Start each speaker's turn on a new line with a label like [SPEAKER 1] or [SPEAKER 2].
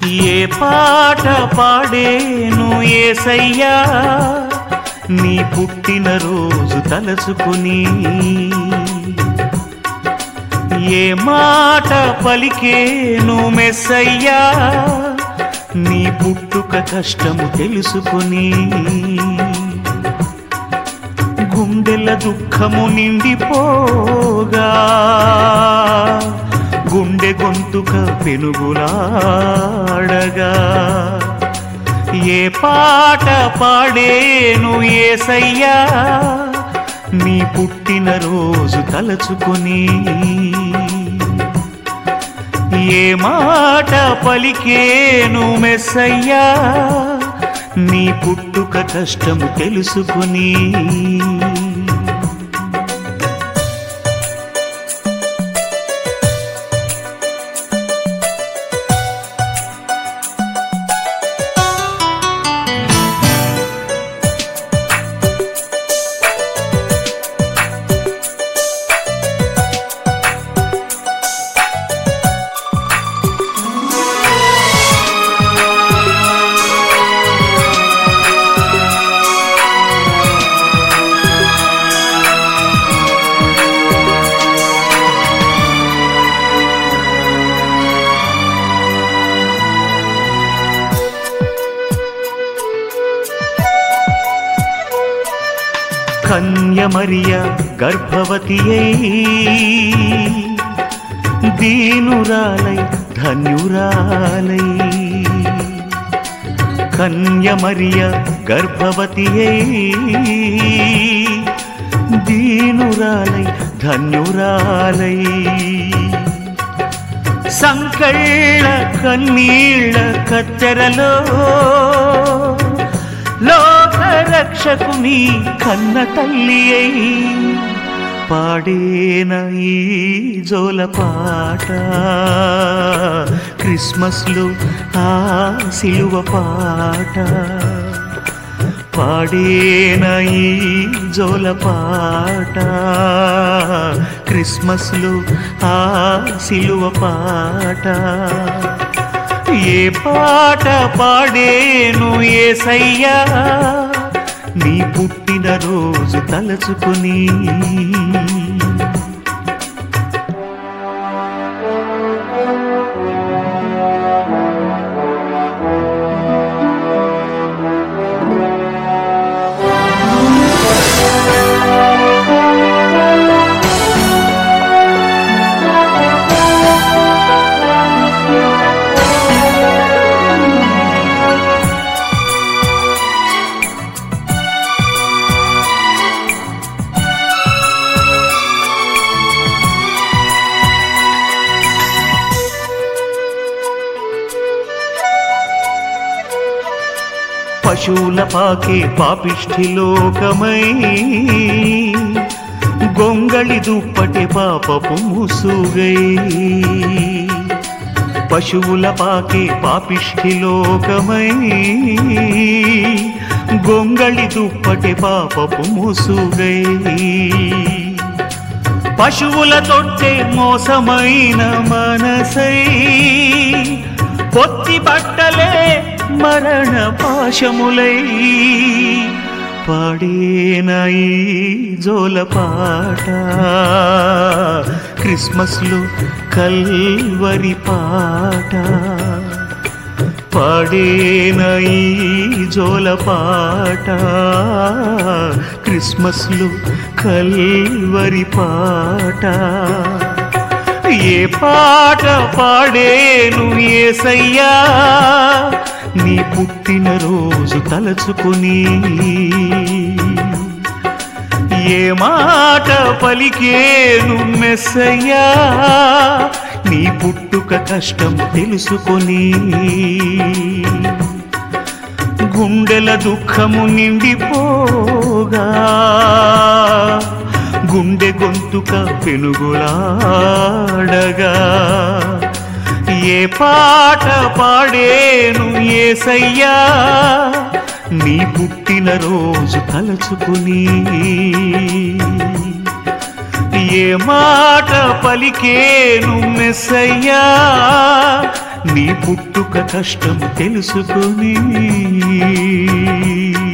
[SPEAKER 1] ఏ పాట పాడేను యేసయ్యా నీ పుట్టినరోజు తలచుకుని, ఏ మాట పలికేను మెస్సయ్యా నీ పుట్టుక కష్టము తెలుసుకుని, గుండెల దుఃఖము నిండిపోగా గుండె గొంతుక పెనుగులాడగా, ఏ పాట పాడేను యేసయ్యా నీ పుట్టినరోజు తలచుకుని, ఏ మాట పలికేను మెస్సయ్యా నీ పుట్టుక కష్టము తెలుసుకుని. కన్యమరియ గర్భవతి అయి దీనురాలై ధన్యురాలై, కన్యమరియ గర్భవతి అయి దీనురాలై ధన్యురాలై, సంకళ్ళ కన్నీళ్ళ కత్తెరలో లోకరక్షకుని కన్న తల్లి అయి పాడేన ఈ జోల పాట, క్రిస్మస్లో ఆ సిలువ పాట, పాడేన ఈ జోల పాట, క్రిస్మస్లో ఆ సిలువ పాట, ఏ పాట పాడేను యేసయ్యా నీ పుట్టినరోజు తలచుకుని, పశువుల పాకే పాపిష్ఠి లోకమై గొంగళి దుప్పటి పాపపు ముసుగై, పశువుల పాకే పాపిష్ఠి లోకమై గొంగళి దుప్పటి పాపపు ముసుగై, పశువుల తొట్టె మోసమైన మనసై పొత్తి బట్టలే మరణ పాశములై పాడేన ఈ జోల పాట, క్రిస్మస్లో కల్వరి పాట, పాడేన ఈ జోల పాట, క్రిస్మస్లో కల్వరి పాట, ఏ పాట పాడేను యేసయ్యా నీ పుట్టినరోజు తలచుకుని, ఏ మాట పలికేను మెస్సయ్యా నీ పుట్టుక కష్టం తెలుసుకొని, గుండెల దుఃఖము నిండిపోగా గుండె గొంతుక పెనుగులాడగా, ఏ పాట పాడేను యేసయ్యా నీ పుట్టినరోజు తలచుకుని, ఏ మాట పలికేను మెస్సయ్యా నీ పుట్టుక కష్టం తెలుసుకొని